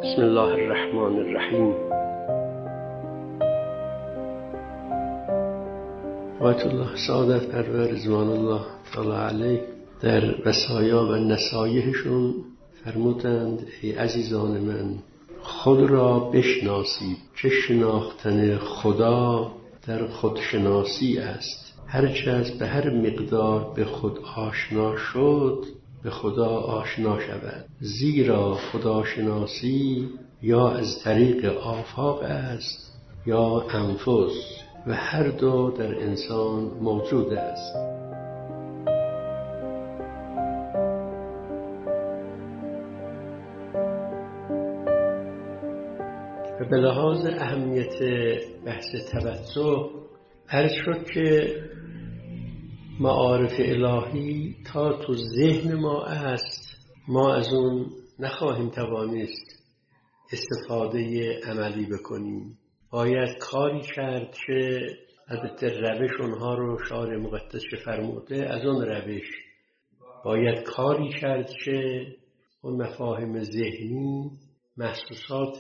بسم الله الرحمن الرحیم. آیت الله سعادت پرور رضوان الله تعالی علیه در وصایا و نصایحشون فرمودند: ای عزیزان من، خود را بشناسید که شناختن خدا در خودشناسی است. هرچه از به هر مقدار به خود آشنا شد به خدا آشنا شود، زیرا خداشناسی یا از طریق آفاق است یا انفس و هر دو در انسان موجود است. و به لحاظ اهمیت بحث توسع عرض شد که معارف الهی تا تو ذهن ما است، ما از اون نخواهیم توانست استفاده عملی بکنیم. باید کاری کرد که البته روش اونها رو شارع مقدس فرموده، از اون روش باید کاری کرد که اون مفاهیم ذهنی، محسوسات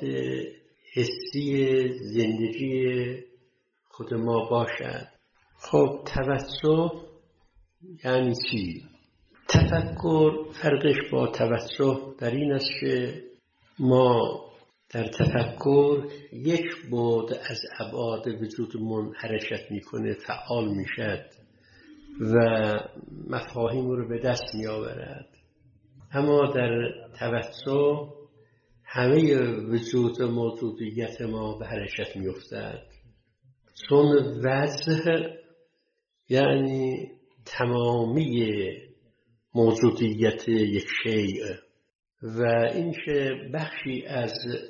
حسی زندگی خود ما باشد. خب توسع یعنی چی؟ تفکر فرقش با توسع در این است که ما در تفکر یک بعد از ابعاد وجودمون حرکت میکنه، فعال میشد و مفاهیم رو به دست میآورد. اما در توسع همه وجود موجودیت ما به حرکت میافتد، چون وضع یعنی تمامی موجودیت یک شیء و این که بخشی از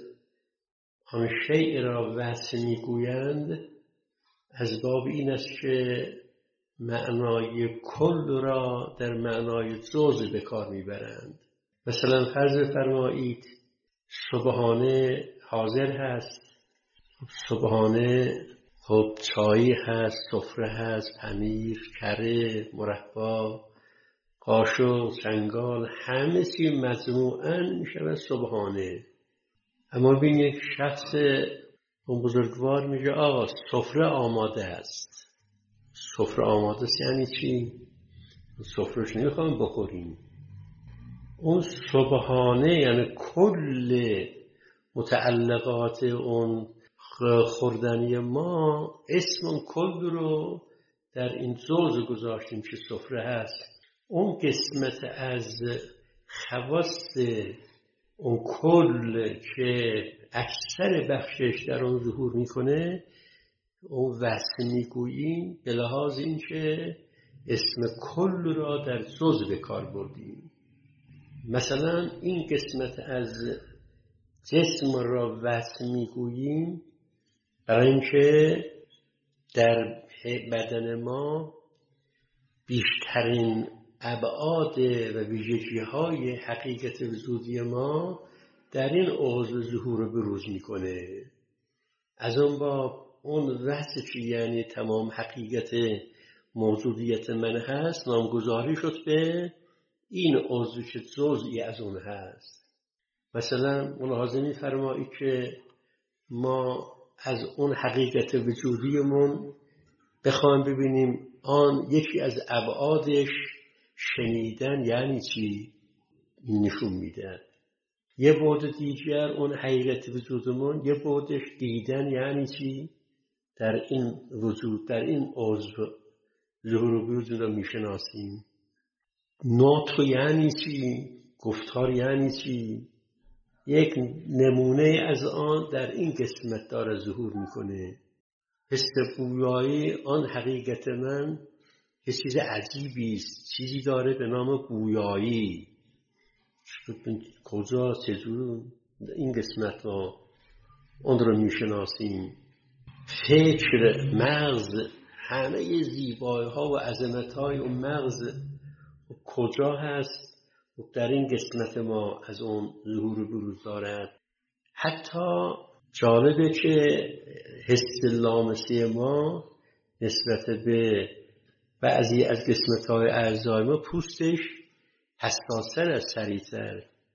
آن شیء را وضع میگویند از باب این است که معنای کل را در معنای جزء به کار میبرند. مثلا فرض فرمایید صبحانه حاضر هست، صبحانه خب چای هست، سفره هست، پنیر، کره، مربا، قاشق، چنگال، همه چی مجموعاً میشه صبحانه. اما ببین یک شخص اون بزرگوار میگه آقا سفره آماده است. سفره آماده است یعنی چی؟ سفرهش نمیخوام بخوریم. اون صبحانه یعنی کل متعلقات اون خوردنی ما، اسم اون کل رو در این جزء گذاشتیم که سفره هست. اون قسمت از خواص اون کل که اکثر بخشش در اون ظهور میکنه اون وصف میگوییم، به لحاظ این که اسم کل را در جزء به کار بردیم. مثلا این قسمت از جسم را وصف میگوییم برای اینکه در بدن ما بیشترین ابعاد و ویژگی‌های حقیقت وجودی ما در این عضو ظهور و بروز میکنه. از اون با اون وصفی یعنی تمام حقیقت موجودیت من هست نامگذاری شد به این عضو که جزئی از اون هست. مثلا ملاحظه می‌فرمایید که ما از اون حقیقت وجودیمون بخوایم ببینیم آن یکی از ابعادش شنیدن یعنی چی؟ این نشون میده. یه بعد دیگر اون حقیقت وجودمون یه بعدش دیدن یعنی چی؟ در این وجود، در این عضو ظهور و بروز رو میشناسیم. نطق یعنی چی؟ گفتار یعنی چی؟ یک نمونه از آن در این قسمت داره ظهور میکنه. حس گویایی آن حقیقت من یه چیز عجیبی است، چیزی داره به نام گویایی. کجا چجور این قسمت ما اون رو میشناسیم. فکر، مغز، همه زیبایی ها و عظمت های اون مغز کجا هست؟ در این قسمت ما از اون ظهور و بروز دارد. حتی جالبه که حس لامسی ما نسبت به بعضی از قسمت‌های اعضای ما پوستش حساس‌تر از سریع‌تر.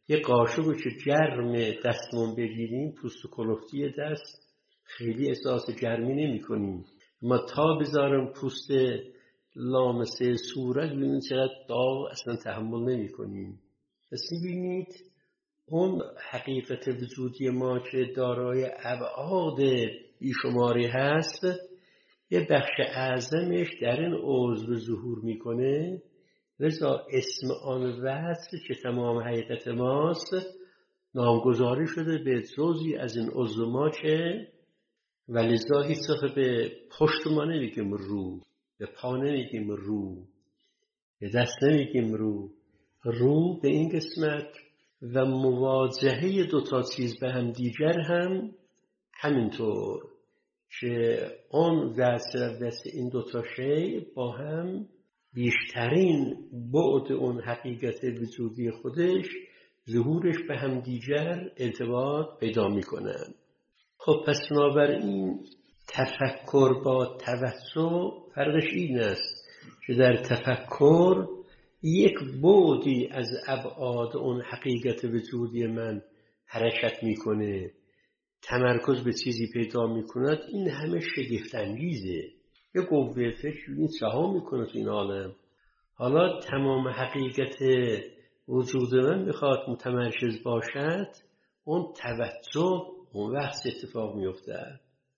یه قاشق که گرم دستمون بگیریم، پوست و کلفتی دست خیلی احساس گرمی نمی کنیم. اما تا بذارم پوست لامسه صورت ببینید چقدر داغ، اصلا تحمل نمی کنیم. پس می‌بینید اون حقیقت وجودی ما که دارای ابعاد بیشماری هست، یه بخش اعظمش در این عضو ظهور میکنه. لذا اسم آن وصف که تمام حقیقت ماست نامگذاری شده به جزئی از این عضو ما که ولذا هیچ وقت به پشت ما نمیگیم رو، به پا نمیگیم رو، به دست نمیگیم رو به این قسمت و مواجهه دوتا چیز به هم دیگر هم همینطور که آن دست این دوتا شی با هم بیشترین بعد اون حقیقت وجودی خودش ظهورش به هم دیگر ارتباط پیدا میکنن. خب پس بنابراین تفکر با توسع فرقش این است که در تفکر یک بعدی از ابعاد اون حقیقت وجودی من حرکت میکنه، تمرکز به چیزی پیدا میکند. این همه شگفت انگیزه. یه قوه فکر این چها میکنه تو این عالم. حالا تمام حقیقت وجود من میخواد متمرکز باشد، اون توجه اون وقت اتفاق میفته.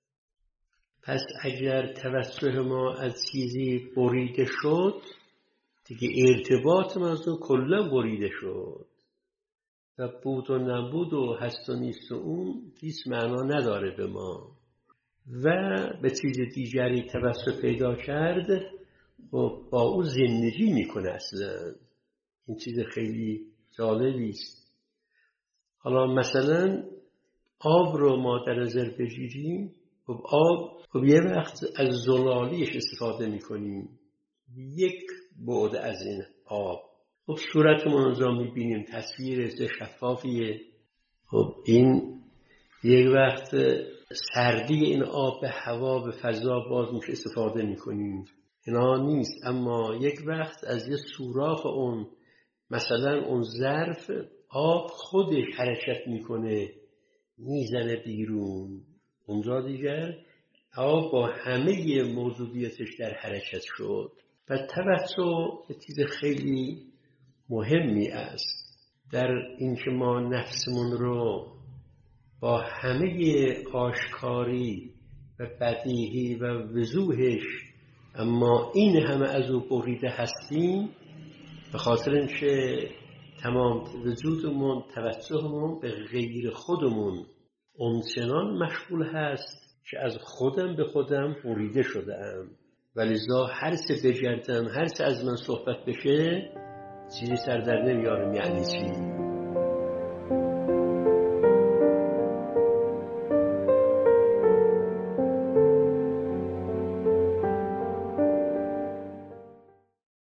پس اگر توجه ما از چیزی بریده شد، دیگه ارتباط ما از اون کلا بریده شد و بود و نبود و هست و نیست و اون هیچ معنا نداره به ما و به چیز دیگری توسط پیدا کرد و با او زندگی میکنه. اصلا این چیز خیلی جالبی است. حالا مثلا آب رو ما در نظر بگیریم. خب آب یه وقت از زلالیش استفاده میکنیم، یک بعد از این آب. خب صورتمون رو میبینیم، تصویر شفافیه. خب این یک وقت سردی این آب به هوا به فضا باز میشه استفاده میکنیم، اینا نیست. اما یک وقت از یه سوراخ اون مثلا اون ظرف آب خودش حرکت میکنه، میزنه بیرون، اونجا دیگر آب با همه موجودیتش در حرکت شد. و توسع یه چیز خیلی مهمی است در اینکه ما نفسمون رو با همه آشکاری و بدیهی و وضوحش، اما این همه از او بریده هستیم، به خاطر اینکه تمام وجودمون، توجهمون به غیر خودمون اونچنان مشغول هست که از خودم به خودم بریده شده‌ام. ولذا هر چه بگردم، هر چه از من صحبت بشه، چیزی سر در نمیارم. یعنی چی؟